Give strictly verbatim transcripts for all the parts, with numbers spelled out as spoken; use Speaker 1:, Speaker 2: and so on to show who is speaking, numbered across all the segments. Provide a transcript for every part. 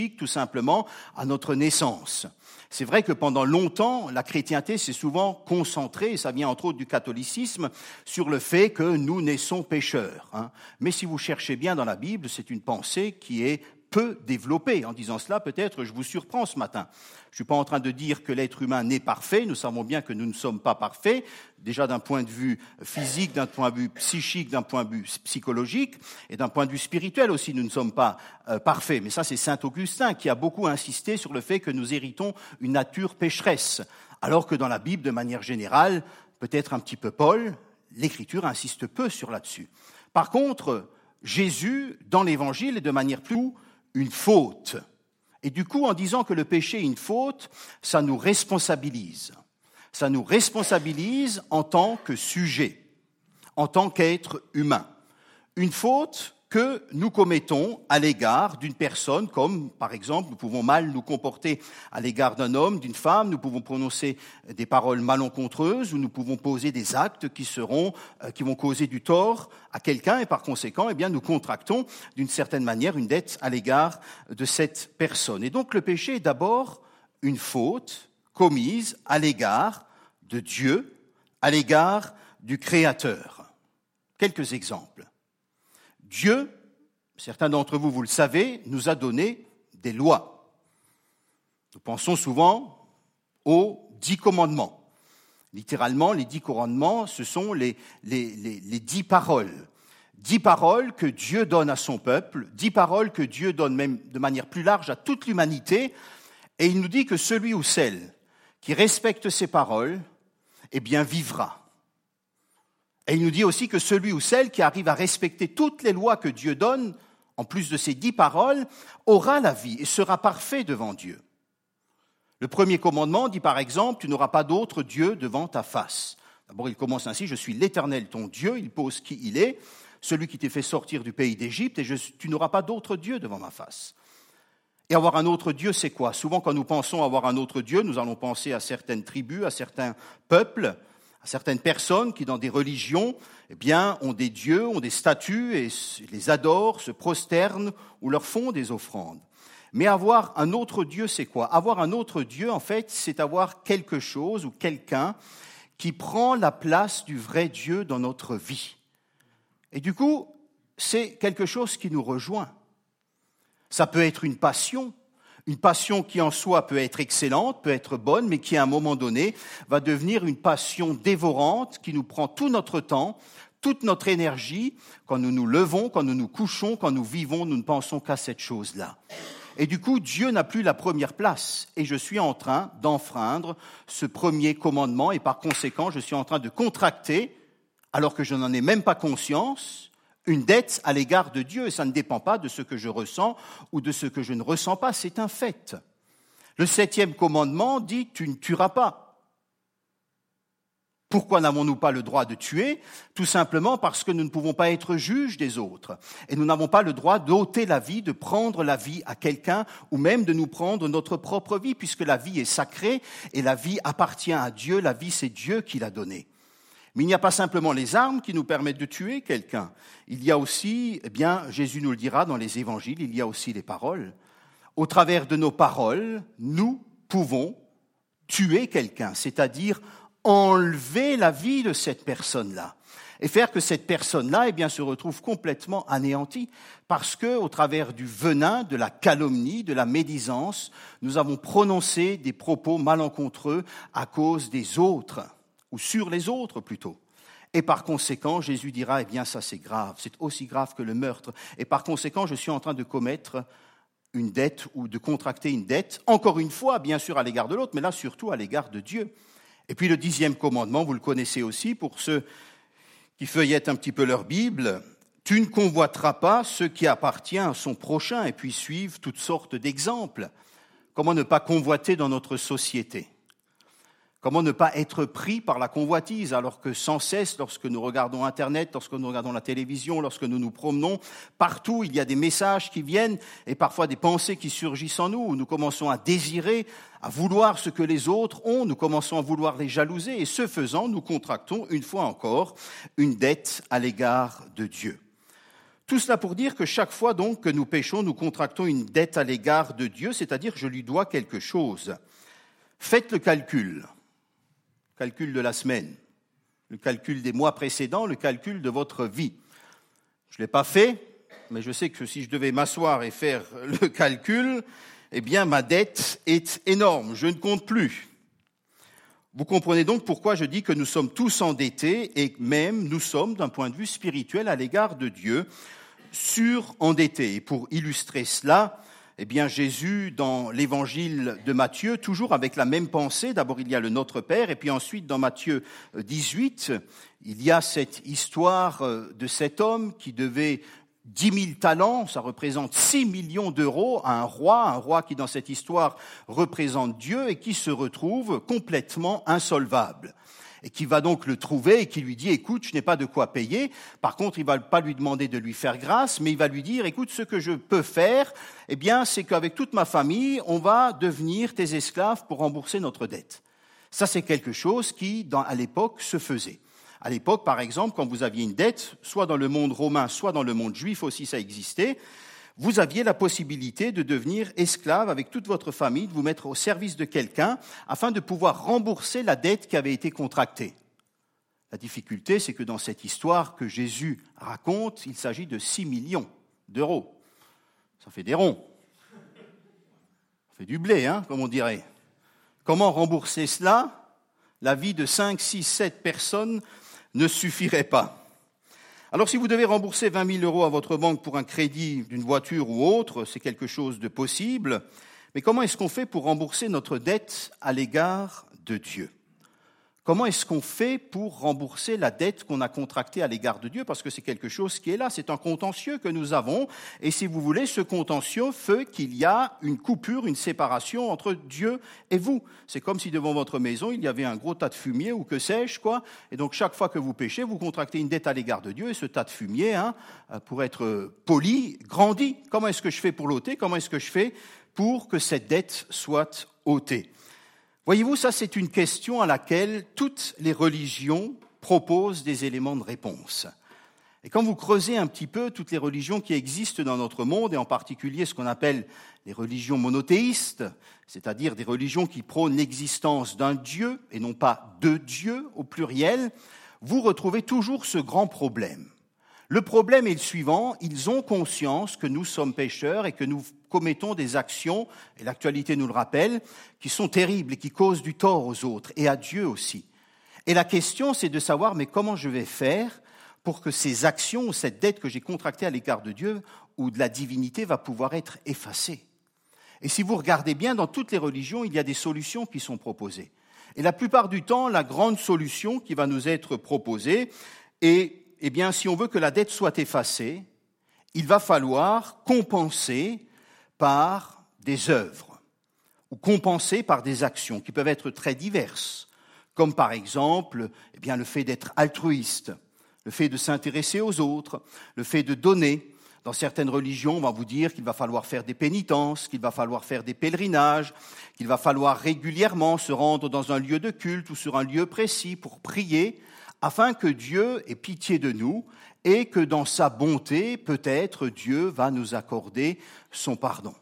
Speaker 1: tout simplement à notre naissance. C'est vrai que pendant longtemps, la chrétienté s'est souvent concentrée, et ça vient entre autres du catholicisme, sur le fait que nous naissons pécheurs. Hein. Mais si vous cherchez bien dans la Bible, c'est une pensée qui est peu développée. En disant cela, peut-être je vous surprends ce matin. Je ne suis pas en train de dire que l'être humain n'est parfait. Nous savons bien que nous ne sommes pas parfaits, déjà d'un point de vue physique, d'un point de vue psychique, d'un point de vue psychologique, et d'un point de vue spirituel aussi, nous ne sommes pas euh, parfaits. Mais ça, c'est saint Augustin qui a beaucoup insisté sur le fait que nous héritons une nature pécheresse. Alors que dans la Bible, de manière générale, peut-être un petit peu Paul, l'Écriture insiste peu sur là-dessus. Par contre, Jésus, dans l'Évangile, est de manière plus une faute. Et du coup, en disant que le péché est une faute, ça nous responsabilise. Ça nous responsabilise en tant que sujet, en tant qu'être humain. Une faute que nous commettons à l'égard d'une personne, comme par exemple nous pouvons mal nous comporter à l'égard d'un homme, d'une femme, nous pouvons prononcer des paroles malencontreuses ou nous pouvons poser des actes qui seront, euh, qui vont causer du tort à quelqu'un et par conséquent, eh bien, nous contractons d'une certaine manière une dette à l'égard de cette personne. Et donc le péché est d'abord une faute commise à l'égard de Dieu, à l'égard du Créateur. Quelques exemples. Dieu, certains d'entre vous, vous le savez, nous a donné des lois. Nous pensons souvent aux dix commandements. Littéralement, les dix commandements, ce sont les, les, les, les dix paroles. Dix paroles que Dieu donne à son peuple, dix paroles que Dieu donne même de manière plus large à toute l'humanité. Et il nous dit que celui ou celle qui respecte ces paroles, eh bien, vivra. Et il nous dit aussi que celui ou celle qui arrive à respecter toutes les lois que Dieu donne, en plus de ces dix paroles, aura la vie et sera parfait devant Dieu. Le premier commandement dit par exemple, tu n'auras pas d'autre Dieu devant ta face. D'abord, il commence ainsi, je suis l'Éternel ton Dieu, il pose qui il est, celui qui t'est fait sortir du pays d'Égypte, et je, tu n'auras pas d'autre Dieu devant ma face. Et avoir un autre Dieu, c'est quoi? Souvent, quand nous pensons avoir un autre Dieu, nous allons penser à certaines tribus, à certains peuples, à certaines personnes qui, dans des religions, eh bien, ont des dieux, ont des statues et les adorent, se prosternent ou leur font des offrandes. Mais avoir un autre Dieu, c'est quoi? Avoir un autre Dieu, en fait, c'est avoir quelque chose ou quelqu'un qui prend la place du vrai Dieu dans notre vie. Et du coup, c'est quelque chose qui nous rejoint. Ça peut être une passion. Une passion qui en soi peut être excellente, peut être bonne, mais qui à un moment donné va devenir une passion dévorante qui nous prend tout notre temps, toute notre énergie. Quand nous nous levons, quand nous nous couchons, quand nous vivons, nous ne pensons qu'à cette chose-là. Et du coup, Dieu n'a plus la première place. Et je suis en train d'enfreindre ce premier commandement et par conséquent, je suis en train de contracter, alors que je n'en ai même pas conscience, une dette à l'égard de Dieu, et ça ne dépend pas de ce que je ressens ou de ce que je ne ressens pas, c'est un fait. Le septième commandement dit « tu ne tueras pas ». Pourquoi n'avons-nous pas le droit de tuer? Tout simplement parce que nous ne pouvons pas être juges des autres. Et nous n'avons pas le droit d'ôter la vie, de prendre la vie à quelqu'un, ou même de nous prendre notre propre vie, puisque la vie est sacrée et la vie appartient à Dieu, la vie c'est Dieu qui l'a donnée. Mais il n'y a pas simplement les armes qui nous permettent de tuer quelqu'un. Il y a aussi, eh bien, Jésus nous le dira dans les évangiles, il y a aussi les paroles. Au travers de nos paroles, nous pouvons tuer quelqu'un, c'est-à-dire enlever la vie de cette personne-là. Et faire que cette personne-là, eh bien, se retrouve complètement anéantie. Parce que, au travers du venin, de la calomnie, de la médisance, nous avons prononcé des propos malencontreux à cause des autres. Ou sur les autres plutôt. Et par conséquent, Jésus dira, eh bien ça c'est grave, c'est aussi grave que le meurtre. Et par conséquent, je suis en train de commettre une dette ou de contracter une dette, encore une fois, bien sûr à l'égard de l'autre, mais là surtout à l'égard de Dieu. Et puis le dixième commandement, vous le connaissez aussi, pour ceux qui feuillettent un petit peu leur Bible, tu ne convoiteras pas ce qui appartient à son prochain, et puis suivent toutes sortes d'exemples. Comment ne pas convoiter dans notre société ? Comment ne pas être pris par la convoitise alors que sans cesse, lorsque nous regardons Internet, lorsque nous regardons la télévision, lorsque nous nous promenons, partout il y a des messages qui viennent et parfois des pensées qui surgissent en nous, où nous commençons à désirer, à vouloir ce que les autres ont, nous commençons à vouloir les jalouser et ce faisant, nous contractons une fois encore une dette à l'égard de Dieu. Tout cela pour dire que chaque fois donc que nous péchons, nous contractons une dette à l'égard de Dieu, c'est-à-dire que je lui dois quelque chose. Faites le calcul, le calcul de la semaine, le calcul des mois précédents, le calcul de votre vie. Je ne l'ai pas fait, mais je sais que si je devais m'asseoir et faire le calcul, eh bien ma dette est énorme, je ne compte plus. Vous comprenez donc pourquoi je dis que nous sommes tous endettés et même nous sommes, d'un point de vue spirituel à l'égard de Dieu, surendettés. Et pour illustrer cela, eh bien Jésus, dans l'évangile de Matthieu, toujours avec la même pensée, d'abord il y a le Notre Père, et puis ensuite dans Matthieu dix-huit, il y a cette histoire de cet homme qui devait dix mille talents, ça représente six millions d'euros à un roi, un roi qui dans cette histoire représente Dieu et qui se retrouve complètement insolvable. Et qui va donc le trouver et qui lui dit « Écoute, je n'ai pas de quoi payer ». Par contre, il ne va pas lui demander de lui faire grâce, mais il va lui dire « Écoute, ce que je peux faire, eh bien, c'est qu'avec toute ma famille, on va devenir tes esclaves pour rembourser notre dette ». Ça, c'est quelque chose qui, dans, à l'époque, se faisait. À l'époque, par exemple, quand vous aviez une dette, soit dans le monde romain, soit dans le monde juif aussi, ça existait, vous aviez la possibilité de devenir esclave avec toute votre famille, de vous mettre au service de quelqu'un afin de pouvoir rembourser la dette qui avait été contractée. La difficulté, c'est que dans cette histoire que Jésus raconte, il s'agit de six millions d'euros. Ça fait des ronds. Ça fait du blé, hein, comme on dirait. Comment rembourser cela ? La vie de cinq, six, sept personnes ne suffirait pas. Alors si vous devez rembourser vingt mille euros à votre banque pour un crédit d'une voiture ou autre, c'est quelque chose de possible. Mais comment est-ce qu'on fait pour rembourser notre dette à l'égard de Dieu ? Comment est-ce qu'on fait pour rembourser la dette qu'on a contractée à l'égard de Dieu ? Parce que c'est quelque chose qui est là, c'est un contentieux que nous avons. Et si vous voulez, ce contentieux fait qu'il y a une coupure, une séparation entre Dieu et vous. C'est comme si devant votre maison, il y avait un gros tas de fumier ou que sais-je, quoi. Et donc chaque fois que vous péchez, vous contractez une dette à l'égard de Dieu. Et ce tas de fumier, hein, pour être poli, grandit. Comment est-ce que je fais pour l'ôter ? Comment est-ce que je fais pour que cette dette soit ôtée ? Voyez-vous, ça c'est une question à laquelle toutes les religions proposent des éléments de réponse. Et quand vous creusez un petit peu toutes les religions qui existent dans notre monde, et en particulier ce qu'on appelle les religions monothéistes, c'est-à-dire des religions qui prônent l'existence d'un Dieu et non pas de Dieu au pluriel, vous retrouvez toujours ce grand problème. Le problème est le suivant, ils ont conscience que nous sommes pécheurs et que nous commettons des actions, et l'actualité nous le rappelle, qui sont terribles et qui causent du tort aux autres et à Dieu aussi. Et la question, c'est de savoir, mais comment je vais faire pour que ces actions ou cette dette que j'ai contractée à l'égard de Dieu ou de la divinité va pouvoir être effacée. Et si vous regardez bien, dans toutes les religions, il y a des solutions qui sont proposées. Et la plupart du temps, la grande solution qui va nous être proposée est Eh bien, si on veut que la dette soit effacée, il va falloir compenser par des œuvres ou compenser par des actions qui peuvent être très diverses, comme par exemple eh bien, le fait d'être altruiste, le fait de s'intéresser aux autres, le fait de donner. Dans certaines religions, on va vous dire qu'il va falloir faire des pénitences, qu'il va falloir faire des pèlerinages, qu'il va falloir régulièrement se rendre dans un lieu de culte ou sur un lieu précis pour prier, afin que Dieu ait pitié de nous et que dans sa bonté, peut-être, Dieu va nous accorder son pardon.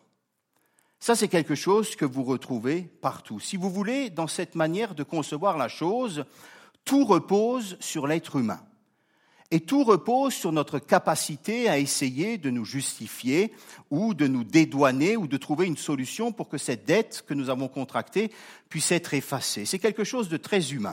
Speaker 1: Ça, c'est quelque chose que vous retrouvez partout. Si vous voulez, dans cette manière de concevoir la chose, tout repose sur l'être humain. Et tout repose sur notre capacité à essayer de nous justifier ou de nous dédouaner ou de trouver une solution pour que cette dette que nous avons contractée puisse être effacée. C'est quelque chose de très humain.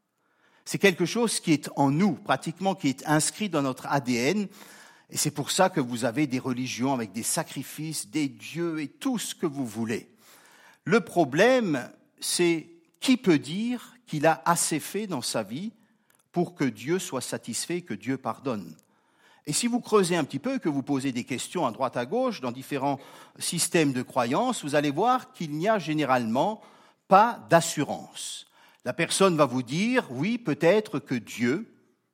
Speaker 1: C'est quelque chose qui est en nous, pratiquement qui est inscrit dans notre A D N. Et c'est pour ça que vous avez des religions avec des sacrifices, des dieux et tout ce que vous voulez. Le problème, c'est qui peut dire qu'il a assez fait dans sa vie pour que Dieu soit satisfait, que Dieu pardonne. Et si vous creusez un petit peu, que vous posez des questions à droite à gauche dans différents systèmes de croyances, vous allez voir qu'il n'y a généralement pas d'assurance. La personne va vous dire, oui, peut-être que Dieu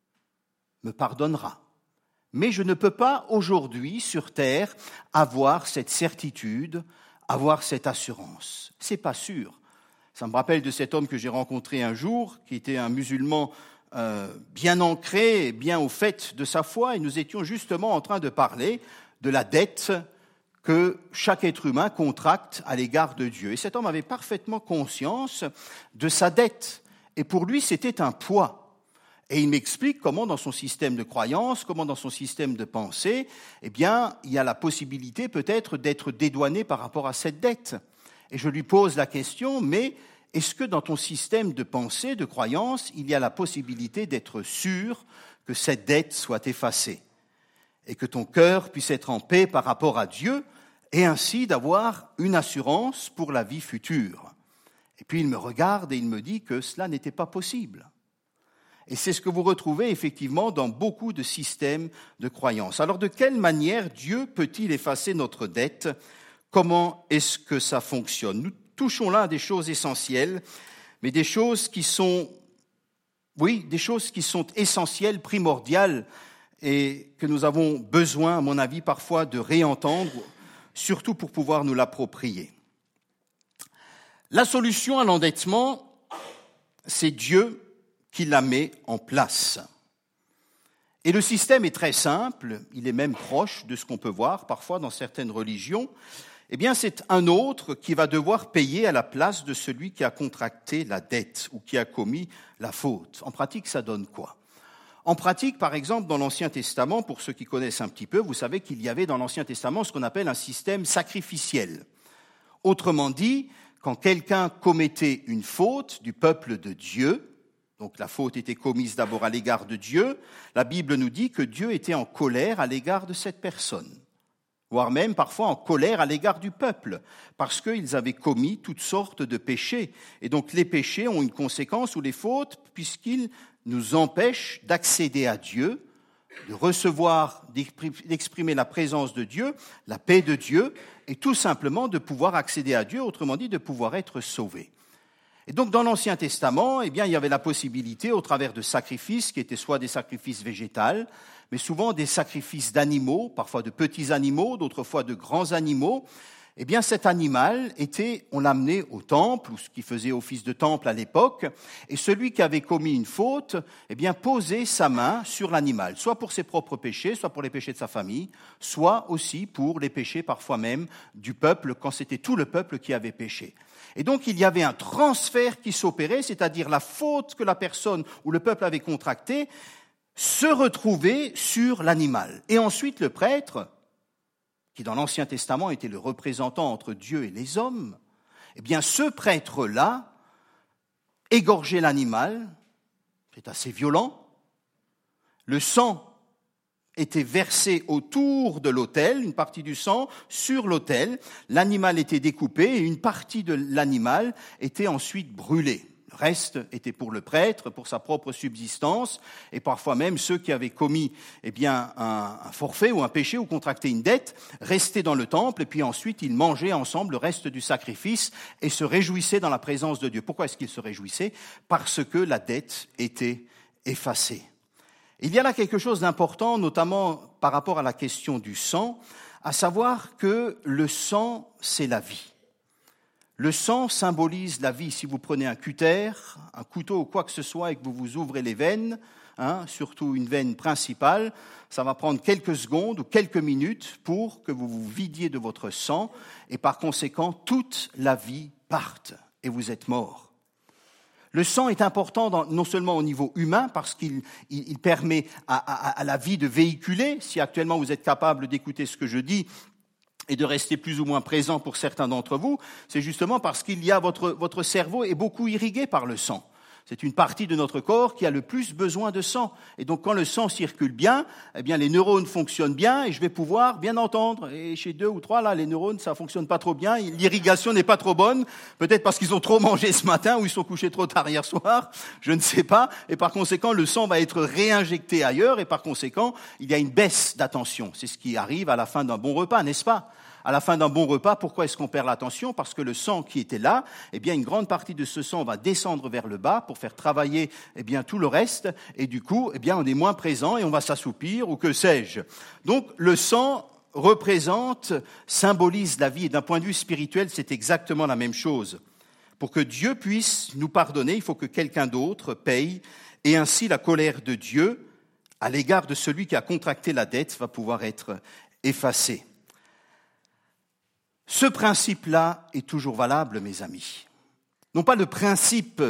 Speaker 1: me pardonnera. Mais je ne peux pas aujourd'hui sur terre avoir cette certitude, avoir cette assurance. C'est pas sûr. Ça me rappelle de cet homme que j'ai rencontré un jour, qui était un musulman euh, bien ancré, bien au fait de sa foi, et nous étions justement en train de parler de la dette que chaque être humain contracte à l'égard de Dieu. Et cet homme avait parfaitement conscience de sa dette, et pour lui c'était un poids. Et il m'explique comment dans son système de croyance, comment dans son système de pensée, eh bien, il y a la possibilité peut-être d'être dédouané par rapport à cette dette. Et je lui pose la question, mais est-ce que dans ton système de pensée, de croyance, il y a la possibilité d'être sûr que cette dette soit effacée et que ton cœur puisse être en paix par rapport à Dieu et ainsi d'avoir une assurance pour la vie future? Et puis il me regarde et il me dit que cela n'était pas possible. Et c'est ce que vous retrouvez effectivement dans beaucoup de systèmes de croyance. Alors de quelle manière Dieu peut-il effacer notre dette? Comment est-ce que ça fonctionne? Nous touchons là à des choses essentielles, mais des choses qui sont, oui, des choses qui sont essentielles, primordiales, et que nous avons besoin, à mon avis, parfois de réentendre, surtout pour pouvoir nous l'approprier. La solution à l'endettement, c'est Dieu qui la met en place. Et le système est très simple, il est même proche de ce qu'on peut voir parfois dans certaines religions. Eh bien, c'est un autre qui va devoir payer à la place de celui qui a contracté la dette ou qui a commis la faute. En pratique, ça donne quoi? En pratique, par exemple, dans l'Ancien Testament, pour ceux qui connaissent un petit peu, vous savez qu'il y avait dans l'Ancien Testament ce qu'on appelle un système sacrificiel. Autrement dit, quand quelqu'un commettait une faute du peuple de Dieu, donc la faute était commise d'abord à l'égard de Dieu, la Bible nous dit que Dieu était en colère à l'égard de cette personne, voire même parfois en colère à l'égard du peuple, parce qu'ils avaient commis toutes sortes de péchés. Et donc les péchés ont une conséquence, ou les fautes, puisqu'ils nous empêchent d'accéder à Dieu, de recevoir, d'exprimer la présence de Dieu, la paix de Dieu, et tout simplement de pouvoir accéder à Dieu, autrement dit de pouvoir être sauvé. Et donc, dans l'Ancien Testament, eh bien, il y avait la possibilité, au travers de sacrifices, qui étaient soit des sacrifices végétals, mais souvent des sacrifices d'animaux, parfois de petits animaux, d'autres fois de grands animaux. Eh bien, cet animal était, on l'amenait au temple, ou ce qui faisait office de temple à l'époque, et celui qui avait commis une faute, eh bien, posait sa main sur l'animal, soit pour ses propres péchés, soit pour les péchés de sa famille, soit aussi pour les péchés, parfois même, du peuple, quand c'était tout le peuple qui avait péché. Et donc, il y avait un transfert qui s'opérait, c'est-à-dire la faute que la personne ou le peuple avait contractée se retrouvait sur l'animal. Et ensuite, le prêtre, qui dans l'Ancien Testament était le représentant entre Dieu et les hommes, eh bien, ce prêtre-là égorgeait l'animal, c'est assez violent, le sang était versé autour de l'autel, une partie du sang sur l'autel, l'animal était découpé et une partie de l'animal était ensuite brûlée. Le reste était pour le prêtre, pour sa propre subsistance, et parfois même ceux qui avaient commis eh bien, un, un forfait ou un péché ou contracté une dette restaient dans le temple et puis ensuite ils mangeaient ensemble le reste du sacrifice et se réjouissaient dans la présence de Dieu. Pourquoi est-ce qu'ils se réjouissaient? Parce que la dette était effacée. Il y a là quelque chose d'important, notamment par rapport à la question du sang, à savoir que le sang, c'est la vie. Le sang symbolise la vie. Si vous prenez un cutter, un couteau ou quoi que ce soit et que vous vous ouvrez les veines, hein, surtout une veine principale, ça va prendre quelques secondes ou quelques minutes pour que vous vous vidiez de votre sang et par conséquent, toute la vie parte et vous êtes mort. Le sang est important dans, non seulement au niveau humain, parce qu'il il, il permet à, à, à la vie de véhiculer. Si actuellement vous êtes capable d'écouter ce que je dis et de rester plus ou moins présent pour certains d'entre vous, c'est justement parce qu'il y a votre, votre cerveau est beaucoup irrigué par le sang. C'est une partie de notre corps qui a le plus besoin de sang. Et donc, quand le sang circule bien, eh bien, les neurones fonctionnent bien et je vais pouvoir bien entendre. Et chez deux ou trois, là, les neurones, ça fonctionne pas trop bien. L'irrigation n'est pas trop bonne. Peut-être parce qu'ils ont trop mangé ce matin ou ils sont couchés trop tard hier soir. Je ne sais pas. Et par conséquent, le sang va être réinjecté ailleurs et par conséquent, il y a une baisse d'attention. C'est ce qui arrive à la fin d'un bon repas, n'est-ce pas? À la fin d'un bon repas, pourquoi est-ce qu'on perd l'attention? Parce que le sang qui était là, eh bien, une grande partie de ce sang va descendre vers le bas pour faire travailler, eh bien, tout le reste. Et du coup, eh bien, on est moins présent et on va s'assoupir ou que sais-je. Donc, le sang représente, symbolise la vie. Et d'un point de vue spirituel, c'est exactement la même chose. Pour que Dieu puisse nous pardonner, il faut que quelqu'un d'autre paye. Et ainsi, la colère de Dieu à l'égard de celui qui a contracté la dette va pouvoir être effacée. Ce principe-là est toujours valable, mes amis. Non pas le principe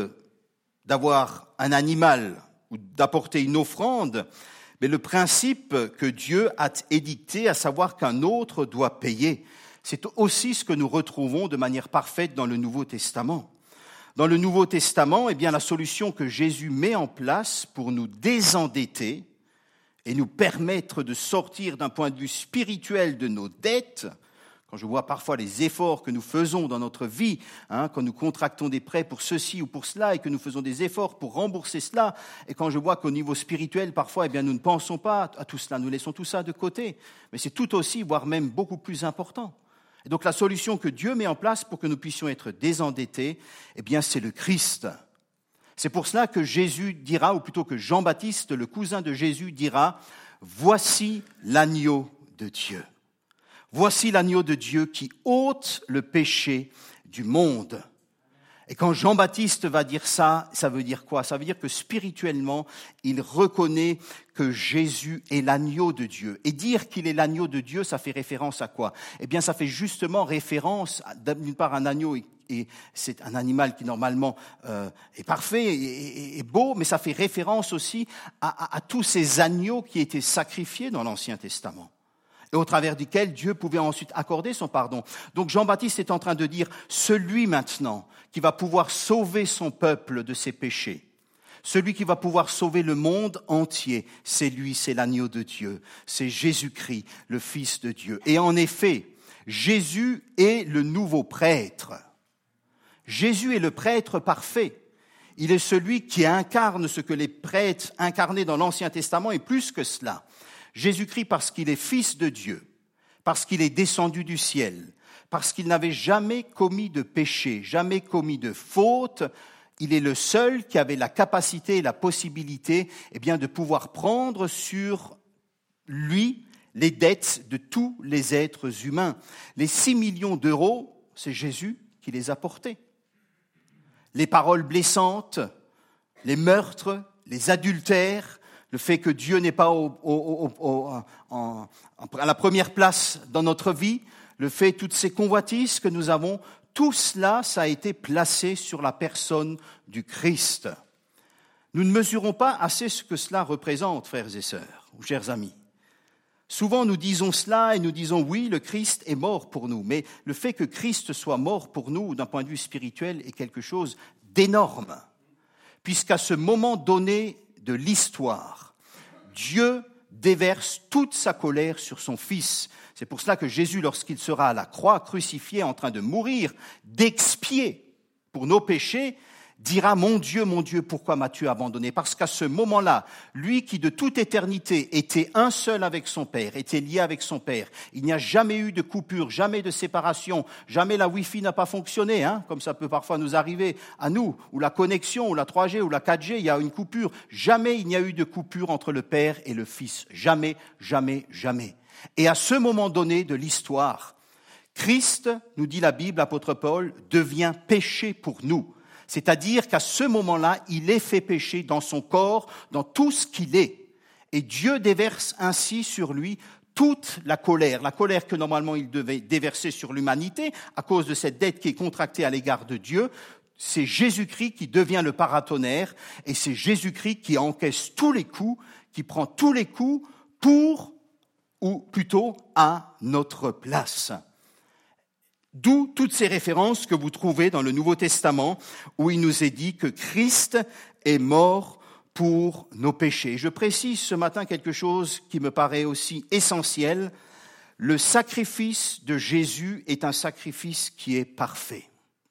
Speaker 1: d'avoir un animal ou d'apporter une offrande, mais le principe que Dieu a édicté, à savoir qu'un autre doit payer. C'est aussi ce que nous retrouvons de manière parfaite dans le Nouveau Testament. Dans le Nouveau Testament, eh bien, la solution que Jésus met en place pour nous désendetter et nous permettre de sortir d'un point de vue spirituel de nos dettes, quand je vois parfois les efforts que nous faisons dans notre vie, hein, quand nous contractons des prêts pour ceci ou pour cela et que nous faisons des efforts pour rembourser cela, et quand je vois qu'au niveau spirituel, parfois, eh bien, nous ne pensons pas à tout cela, nous laissons tout ça de côté. Mais c'est tout aussi, voire même beaucoup plus important. Et donc la solution que Dieu met en place pour que nous puissions être désendettés, eh bien, c'est le Christ. C'est pour cela que Jésus dira, ou plutôt que Jean-Baptiste, le cousin de Jésus, dira « Voici l'agneau de Dieu ». Voici l'agneau de Dieu qui ôte le péché du monde. Et quand Jean-Baptiste va dire ça, ça veut dire quoi? Ça veut dire que spirituellement, il reconnaît que Jésus est l'agneau de Dieu. Et dire qu'il est l'agneau de Dieu, ça fait référence à quoi? Eh bien, ça fait justement référence, d'une part, un agneau, et c'est un animal qui normalement euh, est parfait et, et, et beau, mais ça fait référence aussi à, à, à tous ces agneaux qui étaient sacrifiés dans l'Ancien Testament, et au travers duquel Dieu pouvait ensuite accorder son pardon. Donc Jean-Baptiste est en train de dire, celui maintenant qui va pouvoir sauver son peuple de ses péchés, celui qui va pouvoir sauver le monde entier, c'est lui, c'est l'agneau de Dieu, c'est Jésus-Christ, le Fils de Dieu. Et en effet, Jésus est le nouveau prêtre. Jésus est le prêtre parfait. Il est celui qui incarne ce que les prêtres incarnaient dans l'Ancien Testament, et plus que cela. Jésus-Christ, parce qu'il est Fils de Dieu, parce qu'il est descendu du ciel, parce qu'il n'avait jamais commis de péché, jamais commis de faute, il est le seul qui avait la capacité et la possibilité, eh bien, de pouvoir prendre sur lui les dettes de tous les êtres humains. Les six millions d'euros, c'est Jésus qui les a portés. Les paroles blessantes, les meurtres, les adultères, le fait que Dieu n'est pas au, au, au, au, en, à la première place dans notre vie, le fait toutes ces convoitises que nous avons, tout cela, ça a été placé sur la personne du Christ. Nous ne mesurons pas assez ce que cela représente, frères et sœurs, ou chers amis. Souvent, nous disons cela et nous disons, oui, le Christ est mort pour nous. Mais le fait que Christ soit mort pour nous, d'un point de vue spirituel, est quelque chose d'énorme. Puisqu'à ce moment donné de l'histoire, Dieu déverse toute sa colère sur son Fils. C'est pour cela que Jésus, lorsqu'il sera à la croix, crucifié, en train de mourir, d'expier pour nos péchés, dira « Mon Dieu, mon Dieu, pourquoi m'as-tu abandonné ?» Parce qu'à ce moment-là, lui qui de toute éternité était un seul avec son Père, était lié avec son Père, il n'y a jamais eu de coupure, jamais de séparation, jamais la Wi-Fi n'a pas fonctionné, hein, comme ça peut parfois nous arriver à nous, ou la connexion, ou la trois G, ou la quatre G, il y a une coupure. Jamais il n'y a eu de coupure entre le Père et le Fils. Jamais, jamais, jamais. Et à ce moment donné de l'histoire, Christ, nous dit la Bible, l'apôtre Paul, devient péché pour nous. C'est-à-dire qu'à ce moment-là, il est fait pécher dans son corps, dans tout ce qu'il est. Et Dieu déverse ainsi sur lui toute la colère, la colère que normalement il devait déverser sur l'humanité à cause de cette dette qui est contractée à l'égard de Dieu. C'est Jésus-Christ qui devient le paratonnerre et c'est Jésus-Christ qui encaisse tous les coups, qui prend tous les coups pour, ou plutôt à notre place. D'où toutes ces références que vous trouvez dans le Nouveau Testament où il nous est dit que Christ est mort pour nos péchés. Je précise ce matin quelque chose qui me paraît aussi essentiel. Le sacrifice de Jésus est un sacrifice qui est parfait.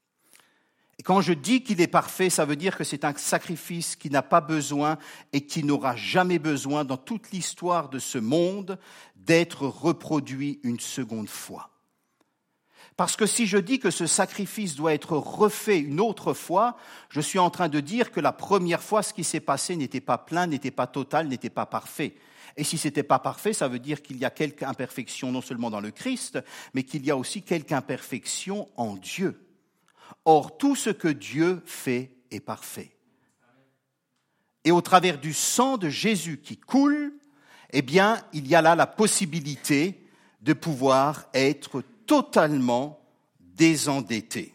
Speaker 1: Et quand je dis qu'il est parfait, ça veut dire que c'est un sacrifice qui n'a pas besoin et qui n'aura jamais besoin dans toute l'histoire de ce monde d'être reproduit une seconde fois. Parce que si je dis que ce sacrifice doit être refait une autre fois, je suis en train de dire que la première fois, ce qui s'est passé n'était pas plein, n'était pas total, n'était pas parfait. Et si ce n'était pas parfait, ça veut dire qu'il y a quelque imperfection non seulement dans le Christ, mais qu'il y a aussi quelque imperfection en Dieu. Or, tout ce que Dieu fait est parfait. et au travers du sang de Jésus qui coule, eh bien, il y a là la possibilité de pouvoir être totalement désendetté.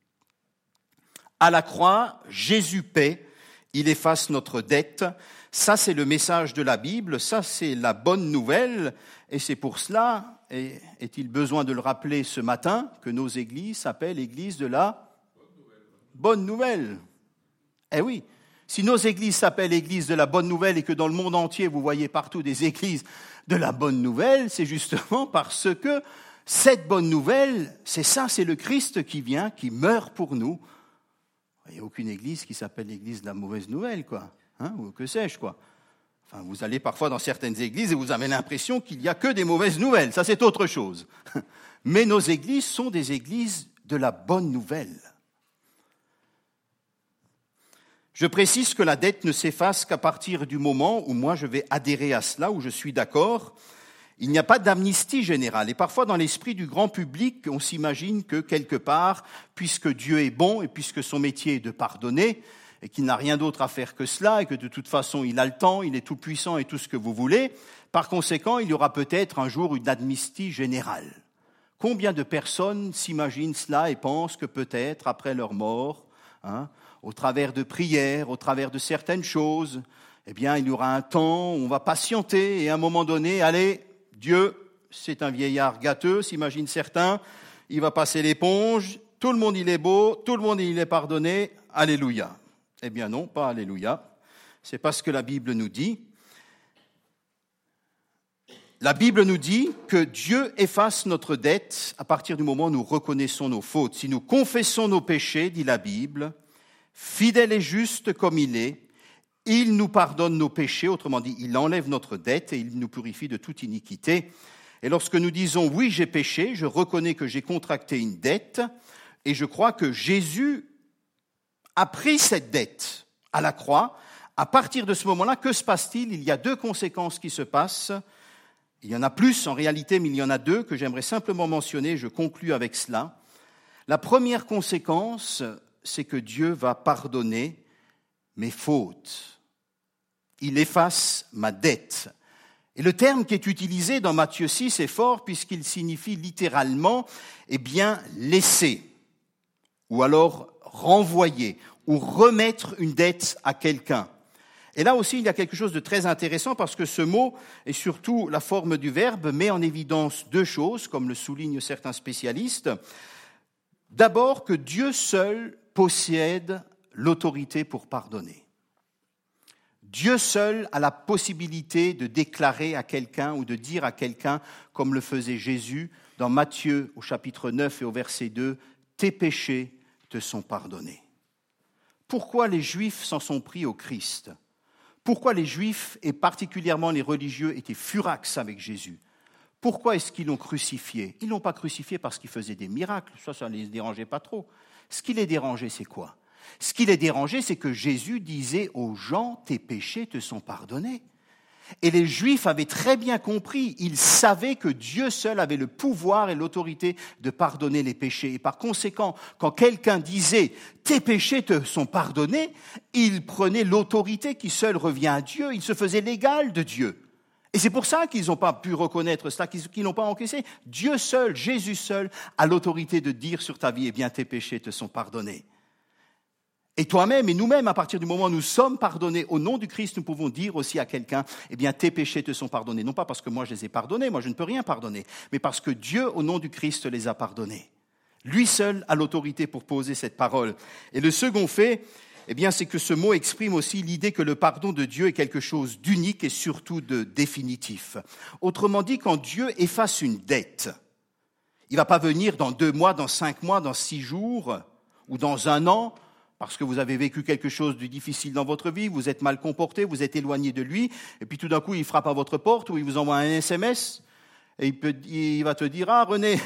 Speaker 1: À la croix, Jésus paie, il efface notre dette. Ça, c'est le message de la Bible, ça, c'est la bonne nouvelle. Et c'est pour cela, et est-il besoin de le rappeler ce matin, que nos églises s'appellent l'église de la bonne nouvelle. Eh oui, si nos églises s'appellent l'église de la bonne nouvelle et que dans le monde entier, vous voyez partout des églises de la bonne nouvelle, c'est justement parce que cette bonne nouvelle, c'est ça, c'est le Christ qui vient, qui meurt pour nous. Il n'y a aucune église qui s'appelle l'église de la mauvaise nouvelle, quoi. Hein, ou que sais-je, quoi. Enfin, vous allez parfois dans certaines églises et vous avez l'impression qu'il n'y a que des mauvaises nouvelles. Ça, c'est autre chose. Mais nos églises sont des églises de la bonne nouvelle. Je précise que la dette ne s'efface qu'à partir du moment où moi je vais adhérer à cela, où je suis d'accord. Il n'y a pas d'amnistie générale. Et parfois, dans l'esprit du grand public, on s'imagine que quelque part, puisque Dieu est bon et puisque son métier est de pardonner, et qu'il n'a rien d'autre à faire que cela, et que de toute façon, il a le temps, il est tout puissant et tout ce que vous voulez, par conséquent, il y aura peut-être un jour une amnistie générale. Combien de personnes s'imaginent cela et pensent que peut-être, après leur mort, hein, au travers de prières, au travers de certaines choses, eh bien, il y aura un temps où on va patienter et à un moment donné, allez, Dieu, c'est un vieillard gâteux, s'imaginent certains, il va passer l'éponge, tout le monde il est beau, tout le monde il est pardonné, alléluia. Eh bien non, pas alléluia, c'est pas ce que la Bible nous dit. La Bible nous dit que Dieu efface notre dette à partir du moment où nous reconnaissons nos fautes. Si nous confessons nos péchés, dit la Bible, fidèle et juste comme il est, il nous pardonne nos péchés, autrement dit, il enlève notre dette et il nous purifie de toute iniquité. Et lorsque nous disons « oui, j'ai péché », je reconnais que j'ai contracté une dette et je crois que Jésus a pris cette dette à la croix. À partir de ce moment-là, que se passe-t-il ? Il y a deux conséquences qui se passent. Il y en a plus en réalité, mais il y en a deux que j'aimerais simplement mentionner. Je conclus avec cela. La première conséquence, c'est que Dieu va pardonner mes fautes. Il efface ma dette. Et le terme qui est utilisé dans Matthieu six est fort puisqu'il signifie littéralement, eh bien, laisser, ou alors renvoyer, ou remettre une dette à quelqu'un. Et là aussi, il y a quelque chose de très intéressant parce que ce mot, et surtout la forme du verbe, met en évidence deux choses, comme le soulignent certains spécialistes. D'abord, que Dieu seul possède l'autorité pour pardonner. Dieu seul a la possibilité de déclarer à quelqu'un ou de dire à quelqu'un, comme le faisait Jésus dans Matthieu au chapitre neuf et au verset deux, « Tes péchés te sont pardonnés ». Pourquoi les Juifs s'en sont pris au Christ ? Pourquoi les Juifs, et particulièrement les religieux, étaient furax avec Jésus ? Pourquoi est-ce qu'ils l'ont crucifié ? Ils ne l'ont pas crucifié parce qu'il faisait des miracles, ça, ça ne les dérangeait pas trop. Ce qui les dérangeait, c'est quoi ? Ce qui les dérangeait, c'est que Jésus disait aux gens, tes péchés te sont pardonnés. Et les Juifs avaient très bien compris, ils savaient que Dieu seul avait le pouvoir et l'autorité de pardonner les péchés. Et par conséquent, quand quelqu'un disait, tes péchés te sont pardonnés, il prenait l'autorité qui seule revient à Dieu, il se faisait l'égal de Dieu. Et c'est pour ça qu'ils n'ont pas pu reconnaître cela, qu'ils n'ont pas encaissé. Dieu seul, Jésus seul, a l'autorité de dire sur ta vie, eh bien tes péchés te sont pardonnés. Et toi-même et nous-mêmes, à partir du moment où nous sommes pardonnés au nom du Christ, nous pouvons dire aussi à quelqu'un, eh bien, tes péchés te sont pardonnés. Non pas parce que moi je les ai pardonnés, moi je ne peux rien pardonner, mais parce que Dieu, au nom du Christ, les a pardonnés. Lui seul a l'autorité pour poser cette parole. Et le second fait, eh bien, c'est que ce mot exprime aussi l'idée que le pardon de Dieu est quelque chose d'unique et surtout de définitif. Autrement dit, quand Dieu efface une dette, il ne va pas venir dans deux mois, dans cinq mois, dans six jours ou dans un an, parce que vous avez vécu quelque chose de difficile dans votre vie, vous êtes mal comporté, vous êtes éloigné de lui, et puis tout d'un coup, il frappe à votre porte ou il vous envoie un S M S, et il, peut, il va te dire « Ah René,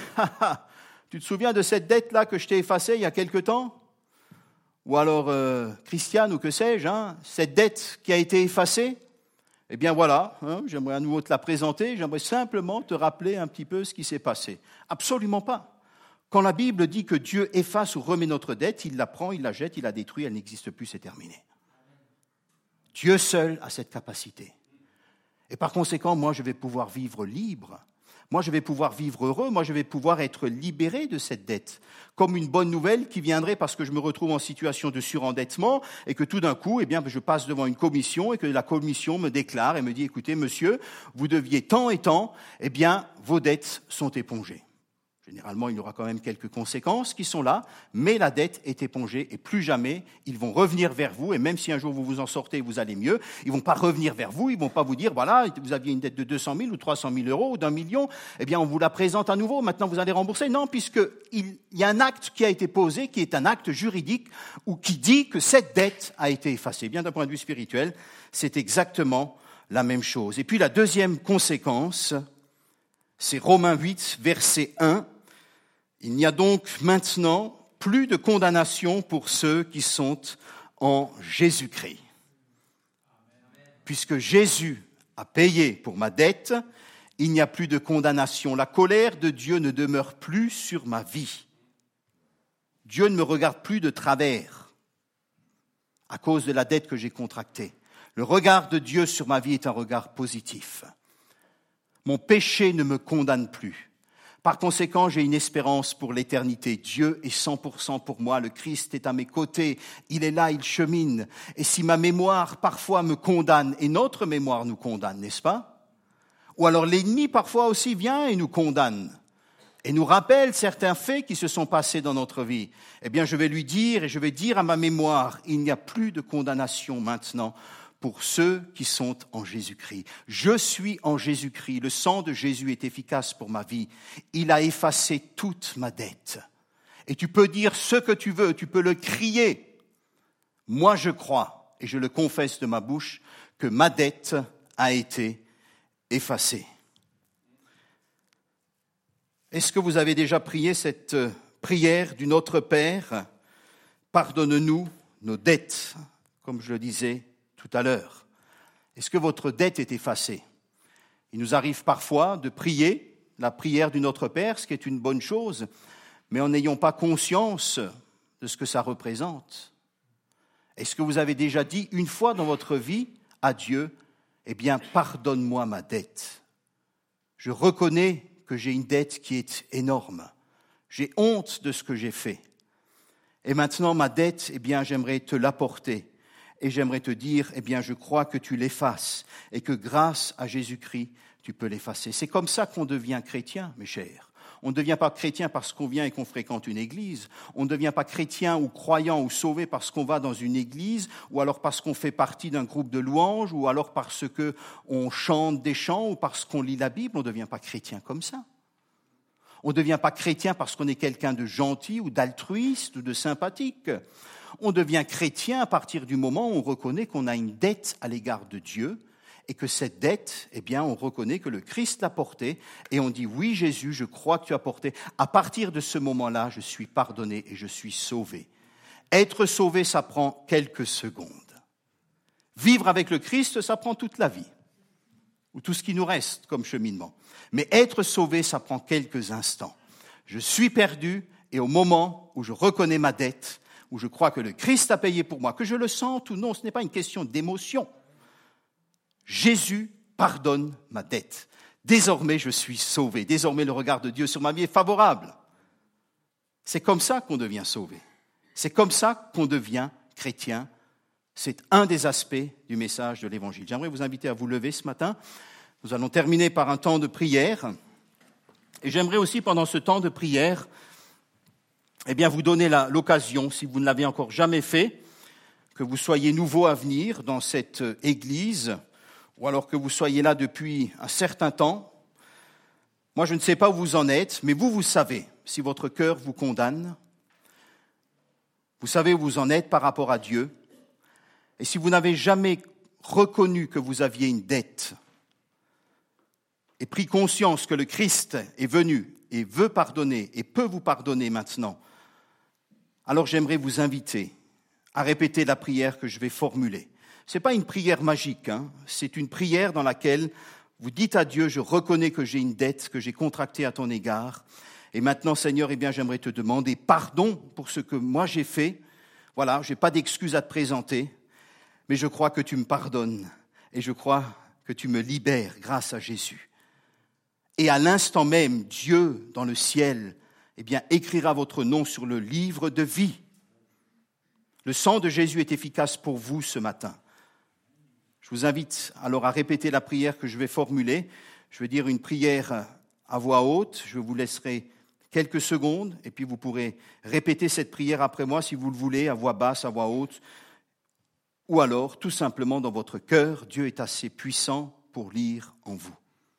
Speaker 1: tu te souviens de cette dette-là que je t'ai effacée il y a quelque temps ?» Ou alors euh, « Christiane, ou que sais-je, hein, cette dette qui a été effacée ?» Eh bien voilà, hein, j'aimerais à nouveau te la présenter, j'aimerais simplement te rappeler un petit peu ce qui s'est passé. Absolument pas. Quand la Bible dit que Dieu efface ou remet notre dette, il la prend, il la jette, il la détruit, elle n'existe plus, c'est terminé. Dieu seul a cette capacité. Et par conséquent, moi, je vais pouvoir vivre libre. Moi, je vais pouvoir vivre heureux. Moi, je vais pouvoir être libéré de cette dette. Comme une bonne nouvelle qui viendrait parce que je me retrouve en situation de surendettement et que tout d'un coup, eh bien, je passe devant une commission et que la commission me déclare et me dit, écoutez, monsieur, vous deviez tant et tant, eh bien, vos dettes sont épongées. Généralement, il y aura quand même quelques conséquences qui sont là, mais la dette est épongée et plus jamais ils vont revenir vers vous. Et même si un jour vous vous en sortez et vous allez mieux, ils ne vont pas revenir vers vous, ils ne vont pas vous dire, voilà, vous aviez une dette de deux cent mille ou trois cent mille euros ou d'un million, eh bien on vous la présente à nouveau, maintenant vous allez rembourser. Non, puisqu'il y a un acte qui a été posé, qui est un acte juridique, ou qui dit que cette dette a été effacée. Bien d'un point de vue spirituel, c'est exactement la même chose. Et puis la deuxième conséquence, c'est Romains huit, verset un. Il n'y a donc maintenant plus de condamnation pour ceux qui sont en Jésus-Christ. Puisque Jésus a payé pour ma dette, il n'y a plus de condamnation. La colère de Dieu ne demeure plus sur ma vie. Dieu ne me regarde plus de travers à cause de la dette que j'ai contractée. Le regard de Dieu sur ma vie est un regard positif. Mon péché ne me condamne plus. Par conséquent, j'ai une espérance pour l'éternité. Dieu est cent pour cent pour moi. Le Christ est à mes côtés. Il est là, il chemine. Et si ma mémoire parfois me condamne, et notre mémoire nous condamne, n'est-ce pas? Ou alors l'ennemi parfois aussi vient et nous condamne, et nous rappelle certains faits qui se sont passés dans notre vie. Eh bien, je vais lui dire, et je vais dire à ma mémoire, il n'y a plus de condamnation maintenant pour ceux qui sont en Jésus-Christ. Je suis en Jésus-Christ. Le sang de Jésus est efficace pour ma vie. Il a effacé toute ma dette. Et tu peux dire ce que tu veux, tu peux le crier. Moi, je crois, et je le confesse de ma bouche, que ma dette a été effacée. Est-ce que vous avez déjà prié cette prière du Notre Père? Pardonne-nous nos dettes, comme je le disais tout à l'heure. Est-ce que votre dette est effacée? Il nous arrive parfois de prier la prière du Notre Père, ce qui est une bonne chose, mais en n'ayant pas conscience de ce que ça représente. Est-ce que vous avez déjà dit une fois dans votre vie à Dieu, eh bien, pardonne-moi ma dette. Je reconnais que j'ai une dette qui est énorme. J'ai honte de ce que j'ai fait. Et maintenant, ma dette, eh bien, j'aimerais te l'apporter. Et j'aimerais te dire, eh bien, je crois que tu l'effaces et que grâce à Jésus-Christ, tu peux l'effacer. C'est comme ça qu'on devient chrétien, mes chers. On ne devient pas chrétien parce qu'on vient et qu'on fréquente une église. On ne devient pas chrétien ou croyant ou sauvé parce qu'on va dans une église, ou alors parce qu'on fait partie d'un groupe de louanges, ou alors parce qu'on chante des chants, ou parce qu'on lit la Bible. On ne devient pas chrétien comme ça. On ne devient pas chrétien parce qu'on est quelqu'un de gentil ou d'altruiste ou de sympathique. On devient chrétien à partir du moment où on reconnaît qu'on a une dette à l'égard de Dieu et que cette dette, eh bien, on reconnaît que le Christ l'a portée et on dit « Oui, Jésus, je crois que tu as porté. » À partir de ce moment-là, je suis pardonné et je suis sauvé. Être sauvé, ça prend quelques secondes. Vivre avec le Christ, ça prend toute la vie, ou tout ce qui nous reste comme cheminement. Mais être sauvé, ça prend quelques instants. Je suis perdu et au moment où je reconnais ma dette, où je crois que le Christ a payé pour moi, que je le sente ou non, ce n'est pas une question d'émotion. Jésus pardonne ma dette. Désormais, je suis sauvé. Désormais, le regard de Dieu sur ma vie est favorable. C'est comme ça qu'on devient sauvé. C'est comme ça qu'on devient chrétien. C'est un des aspects du message de l'Évangile. J'aimerais vous inviter à vous lever ce matin. Nous allons terminer par un temps de prière. Et j'aimerais aussi, pendant ce temps de prière, eh bien, vous donner la, l'occasion, si vous ne l'avez encore jamais fait, que vous soyez nouveau à venir dans cette église, ou alors que vous soyez là depuis un certain temps. Moi, je ne sais pas où vous en êtes, mais vous, vous savez, si votre cœur vous condamne, vous savez où vous en êtes par rapport à Dieu. Et si vous n'avez jamais reconnu que vous aviez une dette et pris conscience que le Christ est venu et veut pardonner et peut vous pardonner maintenant, alors j'aimerais vous inviter à répéter la prière que je vais formuler. Ce n'est pas une prière magique, hein. C'est une prière dans laquelle vous dites à Dieu, je reconnais que j'ai une dette que j'ai contractée à ton égard. Et maintenant, Seigneur, eh bien, j'aimerais te demander pardon pour ce que moi j'ai fait. Voilà, je n'ai pas d'excuses à te présenter. mais je crois que tu me pardonnes et je crois que tu me libères grâce à Jésus. Et à l'instant même, Dieu, dans le ciel, eh bien, écrira votre nom sur le livre de vie. Le sang de Jésus est efficace pour vous ce matin. Je vous invite alors à répéter la prière que je vais formuler. Je vais dire une prière à voix haute. Je vous laisserai quelques secondes et puis vous pourrez répéter cette prière après moi si vous le voulez, à voix basse, à voix haute. Ou alors, tout simplement dans votre cœur, Dieu est assez puissant pour lire en vous.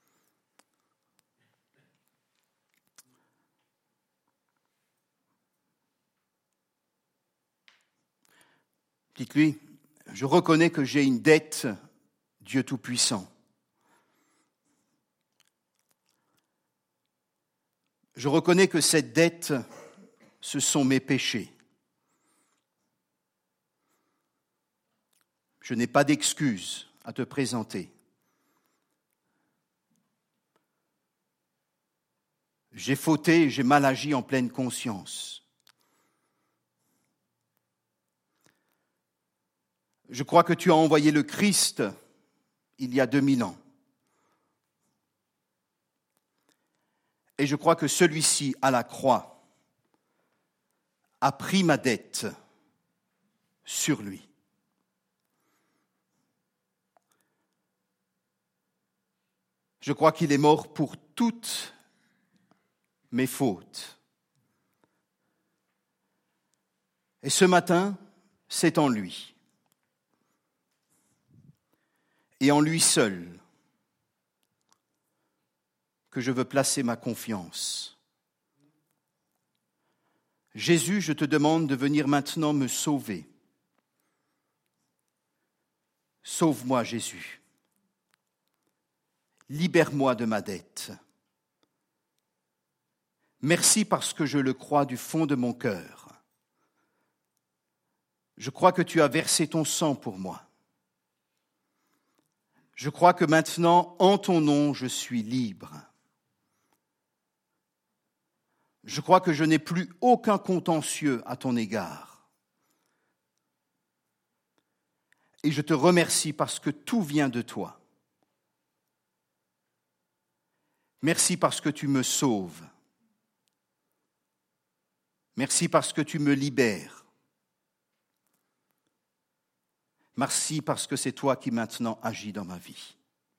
Speaker 1: Dites-lui, je reconnais que j'ai une dette, Dieu Tout-Puissant. Je reconnais que cette dette, ce sont mes péchés. Je n'ai pas d'excuses à te présenter. J'ai fauté et j'ai mal agi en pleine conscience. Je crois que tu as envoyé le Christ il y a deux mille ans. Et je crois que celui-ci, à la croix, a pris ma dette sur lui. Je crois qu'il est mort pour toutes mes fautes. Et ce matin, c'est en lui. Et en lui seul que je veux placer ma confiance. Jésus, je te demande de venir maintenant me sauver. Sauve-moi, Jésus. Libère-moi de ma dette. Merci parce que je le crois du fond de mon cœur. Je crois que tu as versé ton sang pour moi. Je crois que maintenant, en ton nom, je suis libre. Je crois que je n'ai plus aucun contentieux à ton égard. Et je te remercie parce que tout vient de toi. Merci parce que tu me sauves. Merci parce que tu me libères. Merci parce que c'est toi qui maintenant agis dans ma vie.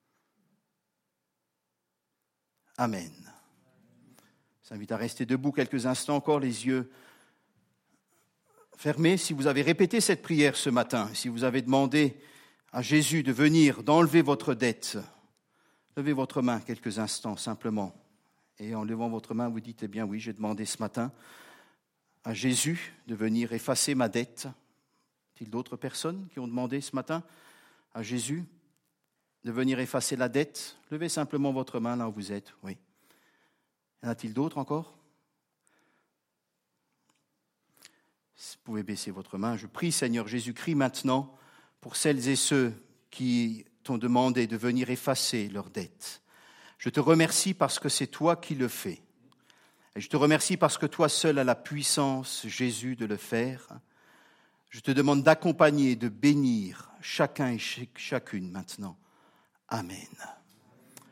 Speaker 1: Amen. Je vous invite à rester debout quelques instants encore, les yeux fermés. Si vous avez répété cette prière ce matin, si vous avez demandé à Jésus de venir, d'enlever votre dette, levez votre main quelques instants simplement. Et en levant votre main, vous dites, eh bien oui, j'ai demandé ce matin à Jésus de venir effacer ma dette. Y a-t-il d'autres personnes qui ont demandé ce matin à Jésus de venir effacer la dette? Levez simplement votre main là où vous êtes. Oui. Y en a-t-il d'autres encore? Vous pouvez baisser votre main. Je prie, Seigneur Jésus-Christ, maintenant, pour celles et ceux qui t'ont demandé de venir effacer leurs dettes. Je te remercie parce que c'est toi qui le fais. Et je te remercie parce que toi seul as la puissance, Jésus, de le faire. Je te demande d'accompagner et de bénir chacun et chacune maintenant. Amen.